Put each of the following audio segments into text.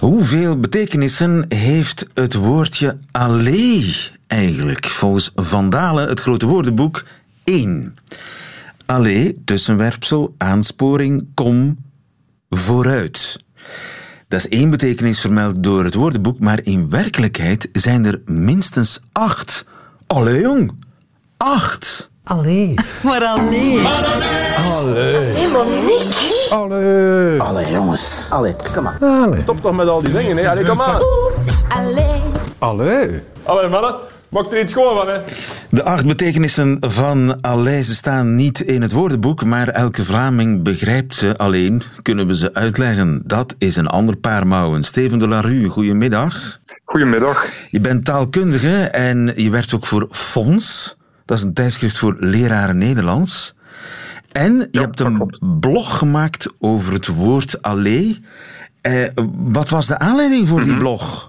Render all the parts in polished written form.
Hoeveel betekenissen heeft het woordje allee eigenlijk? Volgens Van Dalen, het grote woordenboek, 1. Allee, tussenwerpsel, aansporing, kom, vooruit. Dat is 1 betekenis vermeld door het woordenboek, maar in werkelijkheid zijn er minstens 8. Allee, jong. 8. Allee. Maar allee. Allee. Hé, Monique. Allee. Allee, jongens. Allee, kom maar. Allee. Stop toch met al die dingen, hè? Allee, kom maar. Allee. Allee. Allee, mannen. Maak er iets gewoon van, hè. De 8 betekenissen van allee, ze staan niet in het woordenboek, maar elke Vlaming begrijpt ze. Alleen kunnen we ze uitleggen. Dat is een ander paar mouwen. Steven de Larue, goedemiddag. Goedemiddag. Je bent taalkundige en je werkt ook voor FONS. Dat is een tijdschrift voor leraren Nederlands. En je hebt een blog gemaakt over het woord allee. Wat was de aanleiding voor die blog?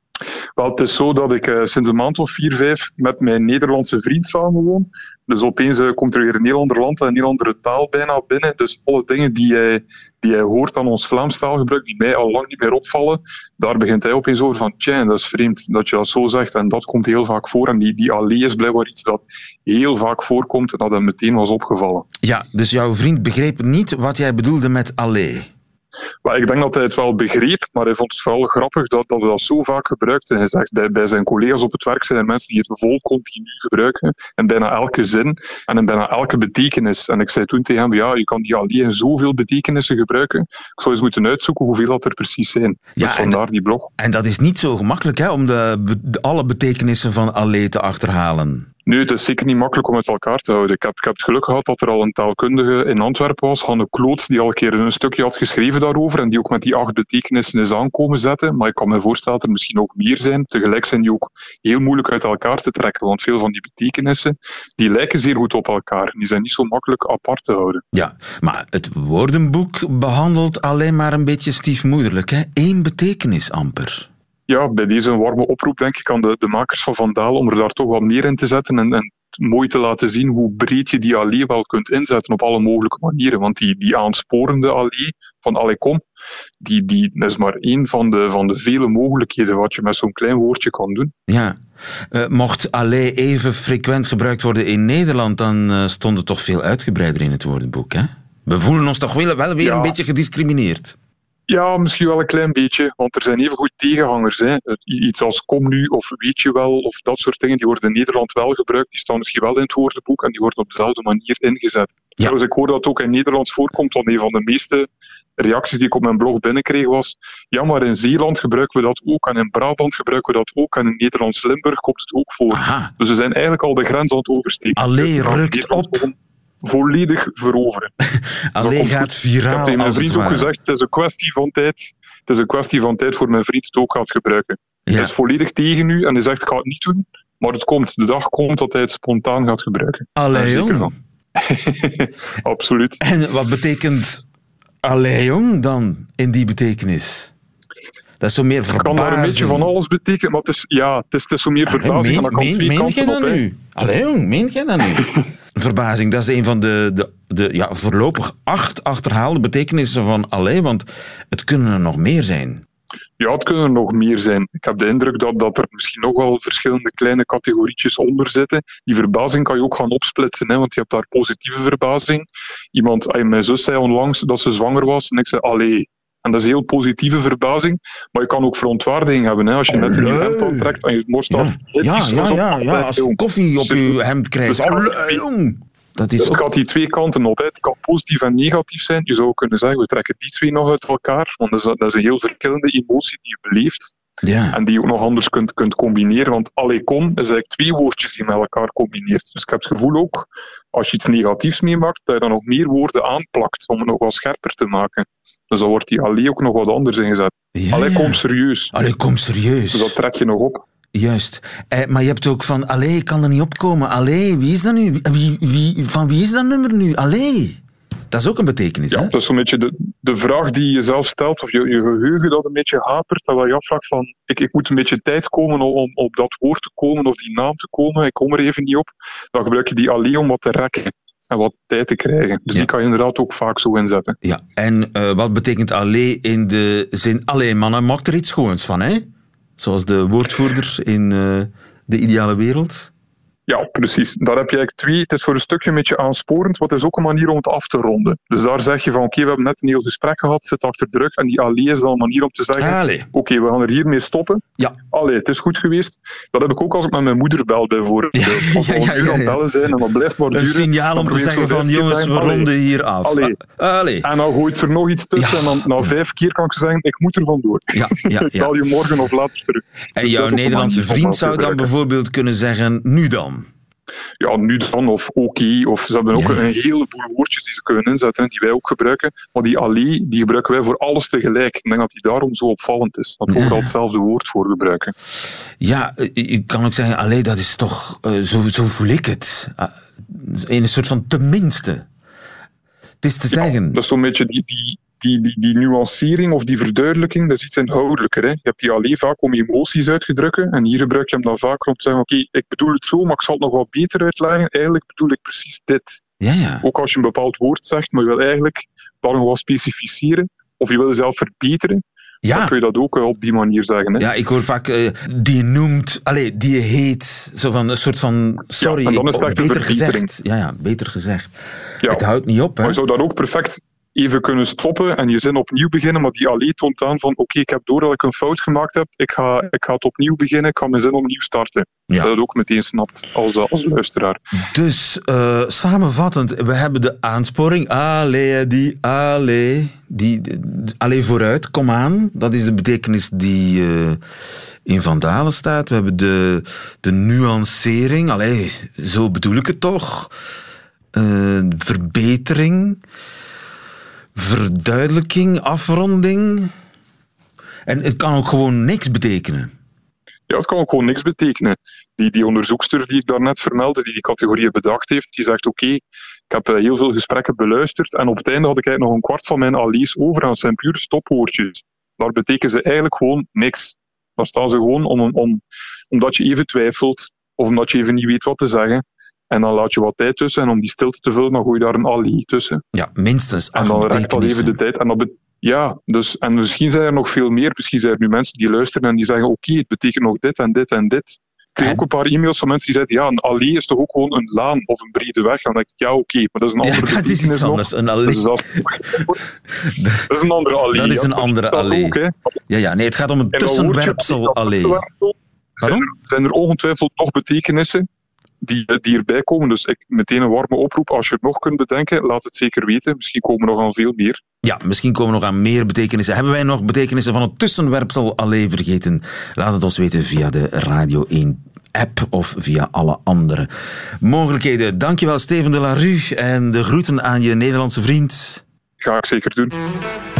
Wel, het is zo dat ik sinds een maand of 4, 5 met mijn Nederlandse vriend samenwoon. Dus opeens komt er weer een heel ander land en een heel andere taal bijna binnen. Dus alle dingen die hij hoort aan ons Vlaams taalgebruik, die mij al lang niet meer opvallen, daar begint hij opeens over van, tja, dat is vreemd dat je dat zo zegt. En dat komt heel vaak voor. En die allee is blijkbaar iets dat heel vaak voorkomt en dat hem meteen was opgevallen. Ja, dus jouw vriend begreep niet wat jij bedoelde met allee. Maar ik denk dat hij het wel begreep, maar hij vond het vooral grappig dat we dat zo vaak gebruikten. Hij zegt, bij zijn collega's op het werk zijn er mensen die het vol continu gebruiken, in bijna elke zin en in bijna elke betekenis. En ik zei toen tegen hem, ja, je kan die allee in zoveel betekenissen gebruiken. Ik zou eens moeten uitzoeken hoeveel dat er precies zijn. Ja, dus vandaar die blog. En dat is niet zo gemakkelijk, hè, om alle betekenissen van allee te achterhalen. Nu, het is zeker niet makkelijk om het elkaar te houden. Ik heb het geluk gehad dat er al een taalkundige in Antwerpen was, Hanne Kloots, die al een keer een stukje had geschreven daarover en die ook met die 8 betekenissen is aankomen zetten. Maar ik kan me voorstellen dat er misschien nog meer zijn. Tegelijk zijn die ook heel moeilijk uit elkaar te trekken, want veel van die betekenissen die lijken zeer goed op elkaar. Die zijn niet zo makkelijk apart te houden. Ja, maar het woordenboek behandelt alleen maar een beetje stiefmoederlijk, hè? 1 betekenis amper. Ja, bij deze een warme oproep denk ik aan de makers van Van Dalen om er daar toch wat meer in te zetten en mooi te laten zien hoe breed je die allee wel kunt inzetten op alle mogelijke manieren. Want die aansporende allee van allee kom, die is maar 1 van de vele mogelijkheden wat je met zo'n klein woordje kan doen. Ja. Mocht allee even frequent gebruikt worden in Nederland, dan stond het toch veel uitgebreider in het woordenboek, hè? We voelen ons toch wel weer een beetje gediscrimineerd. Ja, misschien wel een klein beetje, want er zijn even goed tegenhangers. Hè. Iets als kom nu, of weet je wel, of dat soort dingen, die worden in Nederland wel gebruikt, die staan misschien wel in het woordenboek en die worden op dezelfde manier ingezet. Ja. Trouwens, ik hoor dat het ook in Nederlands voorkomt, want een van de meeste reacties die ik op mijn blog binnenkreeg was, ja, maar in Zeeland gebruiken we dat ook, en in Brabant gebruiken we dat ook, en in Nederlands Limburg komt het ook voor. Aha. Dus we zijn eigenlijk al de grens aan het oversteken. Allee rukt op. Volledig veroveren. Allee gaat viraal. Ik heb tegen mijn vriend ook gezegd, het is een kwestie van tijd. Het is een kwestie van tijd voor mijn vriend het ook gaat gebruiken. Ja. Hij is volledig tegen u en hij zegt, ik ga het niet doen, maar het komt. De dag komt dat hij het spontaan gaat gebruiken. Allee, jong. Van. Absoluut. En wat betekent allee, jong, dan in die betekenis? Dat is zo meer verbazing. Het kan daar een beetje van alles betekenen, maar het is zo meer verbazing. En dat kan twee kanten op. Allee, jong, meent jij dat nu? Verbazing, dat is een van de voorlopig 8 achterhaalde betekenissen van allee, want het kunnen er nog meer zijn. Ja, het kunnen er nog meer zijn. Ik heb de indruk dat er misschien nog wel verschillende kleine categorietjes onder zitten. Die verbazing kan je ook gaan opsplitsen, hè, want je hebt daar positieve verbazing. Mijn zus zei onlangs dat ze zwanger was en ik zei allee. En dat is een heel positieve verbazing, maar je kan ook verontwaardiging hebben. Hè, als je net een nieuw hemd aantrekt en je morst daar... Ja, als je koffie op je hemd krijgt. Jong! Dus het gaat die 2 kanten op. Hè. Het kan positief en negatief zijn. Je zou kunnen zeggen, we trekken die 2 nog uit elkaar, want dat is een heel verkillende emotie die je beleeft. Ja. En die je ook nog anders kunt combineren. Want allee kom is eigenlijk 2 woordjes die je met elkaar combineert. Dus ik heb het gevoel ook, als je iets negatiefs meemaakt, dat je dan nog meer woorden aanplakt om het nog wat scherper te maken. Dus dan wordt die allee ook nog wat anders ingezet. Ja, allee kom serieus. Allee kom serieus. Dus dat trek je nog op. Juist. Maar je hebt ook van, allee, ik kan er niet opkomen. Allee, wie is dat nu? Van wie is dat nummer nu? Allee. Dat is ook een betekenis, ja, hè? Dat is zo'n beetje de vraag die je jezelf stelt, of je geheugen dat een beetje hapert, dat je afvraagt van, ik moet een beetje tijd komen om op dat woord te komen, of die naam te komen, ik kom er even niet op. Dan gebruik je die allee om wat te rekken. en wat tijd te krijgen. Dus Ja. die kan je inderdaad ook vaak zo inzetten. Ja, en wat betekent allee in de zin... Allee, mannen, maak er iets schoons van, hè? Zoals de woordvoerder in de ideale wereld. Ja, precies. Daar heb je eigenlijk twee. Het is voor een stukje een beetje aansporend, maar het is ook een manier om het af te ronden. Dus daar zeg je van, oké, we hebben net een heel gesprek gehad, zit achter de rug, en die allee is dan een manier om te zeggen, Allee. oké, we gaan er hiermee stoppen. Ja. Allee, het is goed geweest. Dat heb ik ook als ik met mijn moeder bel, bijvoorbeeld. Als we al een uur aan het bellen zijn en dat blijft maar Een duren. signaal dan om te probeer ik zeggen zo van, 5 keer jongens, te we zeggen, allee. ronden hier af. Allee. Allee. En dan gooit er nog iets tussen Ja. en dan na 5 keer kan ik ze zeggen, ik moet er vandoor. Ja, ja, Ik ja. bel je morgen of later terug. En Dus dat is jouw ook een Nederlandse manier om vriend dat te zou dan gebruiken. bijvoorbeeld kunnen zeggen, nu dan. Ja, nu dan, of oké, of ze hebben ook Ja. een heleboel woordjes die ze kunnen inzetten, hè, die wij ook gebruiken. Maar die allee, die gebruiken wij voor alles tegelijk. Ik denk dat die daarom zo opvallend is. Dat we Ja. overal hetzelfde woord voor gebruiken. Ja, ik kan ook zeggen, allee, dat is toch... zo voel ik het. In een soort van tenminste. Het is te zeggen... Dat is zo'n beetje die nuancering of die verduidelijking, dat is iets inhoudelijker. Hè. Je hebt die allee vaak om emoties uit te drukken, en hier gebruik je hem dan vaak om te zeggen, oké, ik bedoel het zo, maar ik zal het nog wat beter uitleggen. Eigenlijk bedoel ik precies dit. Ja, ja. Ook als je een bepaald woord zegt, maar je wil eigenlijk dat nog wat specificeren, of je wil zelf verbeteren, dan Ja. kun je dat ook op die manier zeggen. Hè. Ja, ik hoor vaak die noemt, allee, die heet, zo van een soort van, sorry, Ja, en dan is het echt een beter verbetering. gezegd. Ja, beter gezegd. Ja. Het houdt niet op, hè. Maar je zou daar ook perfect even kunnen stoppen en je zin opnieuw beginnen, maar die allee toont aan van oké, ik heb door dat ik een fout gemaakt heb, ik ga het opnieuw beginnen, ik ga mijn zin opnieuw starten. Ja. Dat je dat ook meteen snapt als luisteraar. Dus, samenvattend, we hebben de aansporing, allee, allee vooruit, kom aan. Dat is de betekenis die in Van Dalen staat. We hebben de nuancering, allee, zo bedoel ik het toch. Verbetering, verduidelijking, afronding. En het kan ook gewoon niks betekenen. Ja, het kan ook gewoon niks betekenen. Die onderzoekster die ik daarnet vermeldde, die categorieën bedacht heeft, die zegt oké, ik heb heel veel gesprekken beluisterd en op het einde had ik eigenlijk nog een kwart van mijn allees over aan zijn pure stopwoordjes. Daar betekenen ze eigenlijk gewoon niks. Daar staan ze gewoon omdat je even twijfelt of omdat je even niet weet wat te zeggen. En dan laat je wat tijd tussen en om die stilte te vullen, dan gooi je daar een allee tussen. Ja, minstens 8 En dan rekt al betekenissen. even de tijd. En en misschien zijn er nog veel meer. Misschien zijn er nu mensen die luisteren en die zeggen oké, het betekent nog dit en dit en dit. Ik kreeg ook een paar e-mails van mensen die zeiden ja, een allee is toch ook gewoon een laan of een brede weg. En dan denk ik, ja oké, maar dat is een Ja, andere dat is betekenis iets anders. nog. Een allee. Dus dat is een andere allee. Dat is een ja. andere Dat allee. ook, hè. Ja, nee, het gaat om een En dan tussenwerpsel allee. Pardon? Zijn er ongetwijfeld nog betekenissen die erbij komen? Dus meteen een warme oproep. Als je het nog kunt bedenken, laat het zeker weten. Misschien komen we nog aan veel meer. Ja, misschien komen we nog aan meer betekenissen. Hebben wij nog betekenissen van het tussenwerpsel allee vergeten? Laat het ons weten via de Radio 1 app of via alle andere mogelijkheden. Dankjewel Steven de la Rue en de groeten aan je Nederlandse vriend. Ga ik zeker doen.